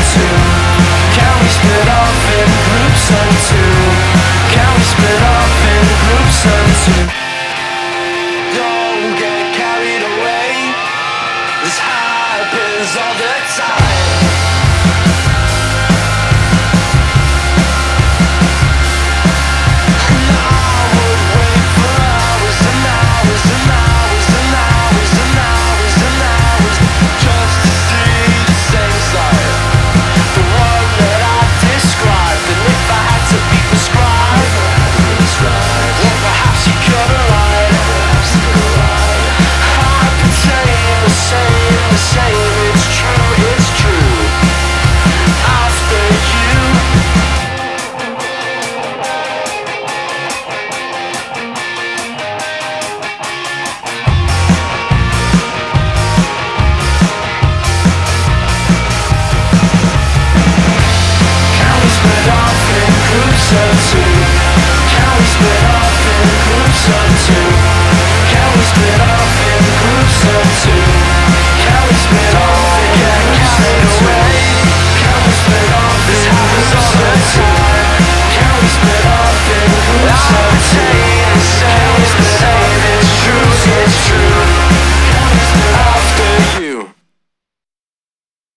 two? Can we split off in groups of two? Can we split off in groups of two? Don't get carried away. This happens all the time. Can we split